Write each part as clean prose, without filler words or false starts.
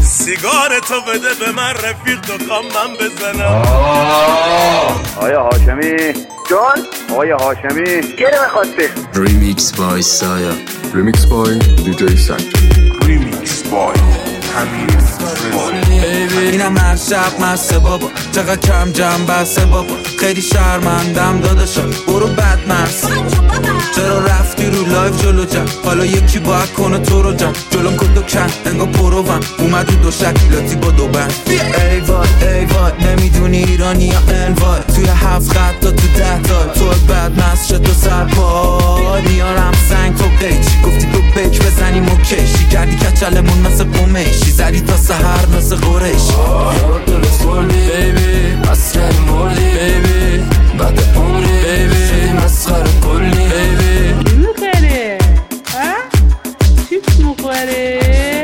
سیگار تو بده به من رفیق دکان من بزنم. آیا هاشمی جان، آیا هاشمی گره میخواسته. ریمیکس بای سایا، ریمیکس بای دیجی سک، ریمیکس بای همین. اینم هر شب مسته بابا، چقدر کم جمع بسته بابا، خیلی شرمندم داداشا، برو بد مرسی. چرا رفتی رو لایف جلو جم، حالا یکی باید کنه تو رو جم، جلوم کدو کن انگا پروم، اومد رو دو شکلاتی با دو بند. ای وای ای وای، نمیدونی ایرانی یا انوای، توی 7 خط تا تو 10 تا، تو بد مست شد تو سرپا میارم سنگ تو قیچی، گفتی تو بک بزنیم و کشی کردی کچلمون مثل پومیشی، زدی تا سهر مثل قریشی. یارو دلت خوردی بیبی، مسکری مردی بیبی، بعد عمری بیبی، شدی مسخره کلی بیبی. چی میخوره؟ ها؟ چیپس میخوره؟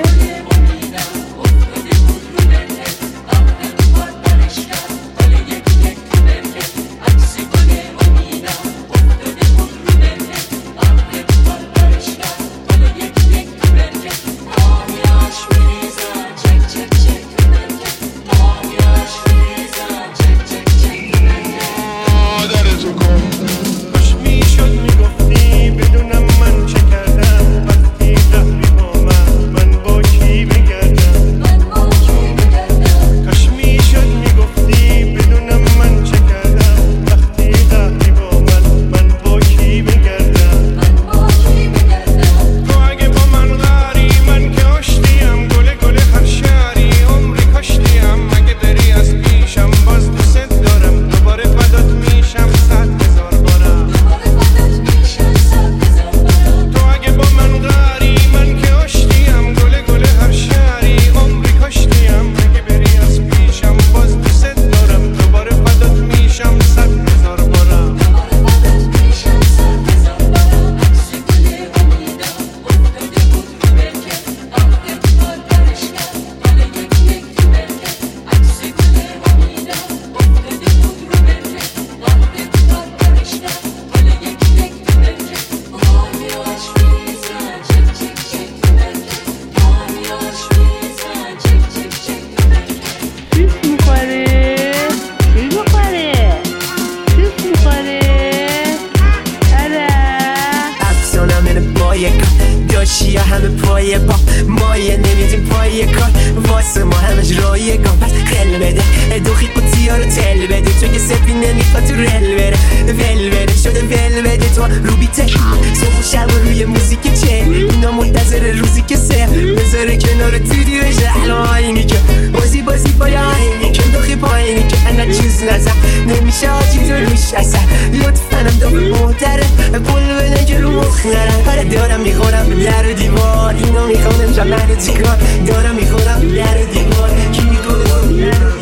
داشیا همه پای پا مایه نمیدیم پای کار واسه ما همش رایگان، پس خل بده دوخی قطی ها رو تل بده، چون که سفی نمیخواد تو رل بره ول بره شده ول بده تو رو بیته صبح و شب روی موزیک چه اینا منتظر روزی که سه بذاره کنار تیدی بشه الان آینی که بازی پای آینی که دوخی پایینی که انا چیز نزم نمیشه آجی تو روش اصلا لطفا هم دو به محتره پول بده که رو مخ نرم پره دارم میخورم به در و دیوار اینو میخوانم جمعه چیکار دارم میخورم به در و دیوار کی میکنه در و دیوار.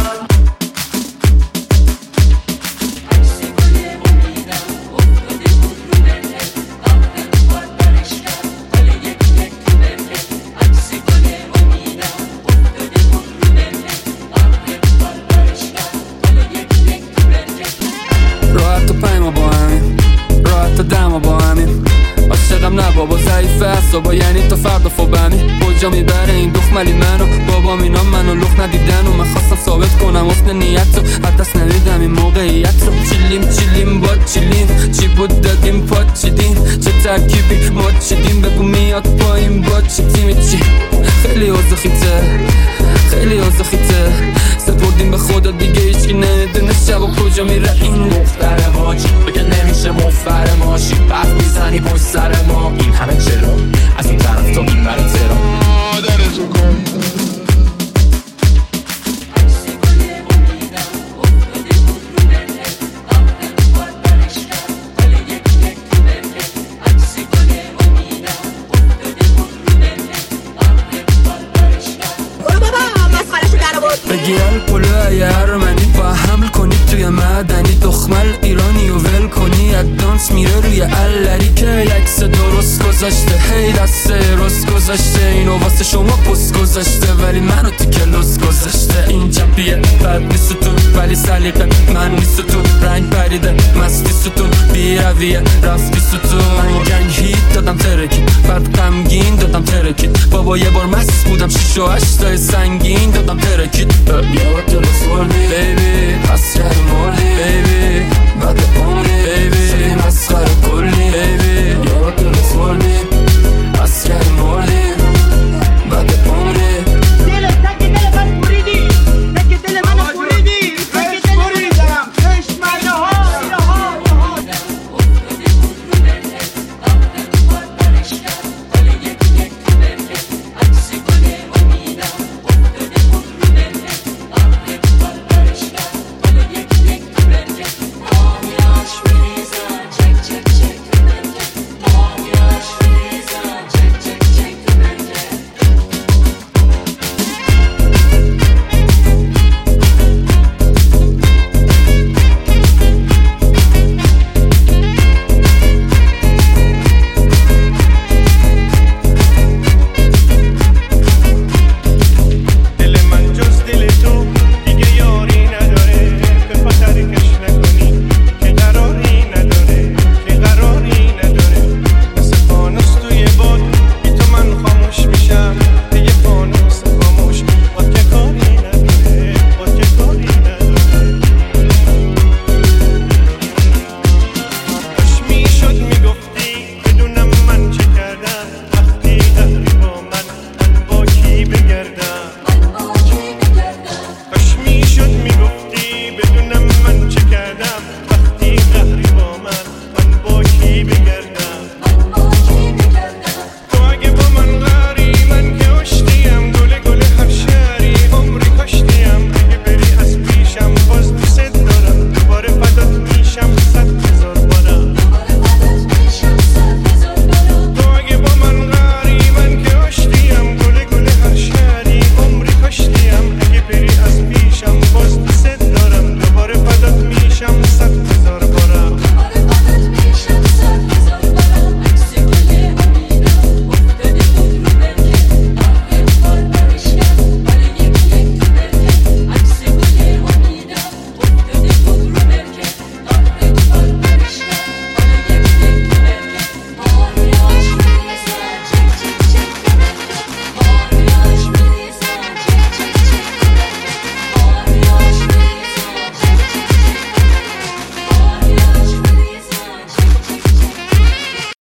بابا ضعیفه اصابا یعنی تا فردا فوبمی کجا میبره این دخملی منو بابام اینا منو لخ ندیدن و من خواستم ثابت کنم حسن نیت رو حد دست نمیدم این موقعیت رو چیلیم با چیلیم چی بود دادیم پاد چیدیم چه ترکیبی ما چیدیم بگو میاد پایین با چی تیمی چی خیلی اوضاع خیته سپردیم به خدا دیگه هیچکی نمیدونه شب و کجا میره این دختر ماجی بگه نمیشه مفر ماشی پس میزنی پشت سر ما این همه چرا از این طرف تا این برای ترا مادرتو کن بگی الکلو ارمنی با حمل کنی توی مدنی دخمل ایرانی و ول کنی ادانس میره روی الری که یکس درست گذاشته هی دسته رست گذاشته اینو واسه شما پست گذاشته ولی منو تو کلاس گذاشته این چپیه بد نیستون ولی سلیقه من نیستون رنگ پریده مستی ستون بی رویه رفتی ستون من گنگ هیت دادم ترکید بعد غمگین دادم ترکید بابا یه بار مست بودم 6 و 8 سنگین دادم ترکید یا دل سوردی بیبی پس کردی مردی بیبی بعد عمری بیبی شدی مسخره